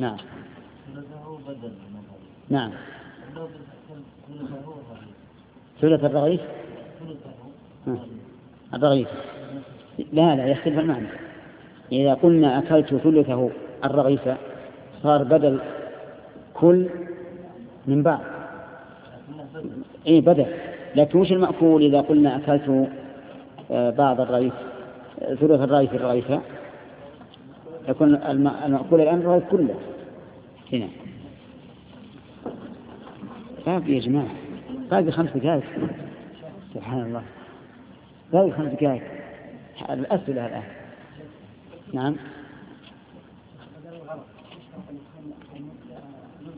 نعم. نعم. ثلث الرغيف. الرغيف لا يختلف المعنى. إذا قلنا أكلت ثلثه الرغيف صار بدل كل من بعض. بدل. لكن وش المأكول إذا قلنا أكلت بعض الرغيف ثلث الرغيف الرغيفة يكون المأكول الآن الرغيف كله هنا. باقي يا جماعة باقي 5 دقائق. سبحان الله باقي 5 دقائق. الأسئلة الآن. نعم.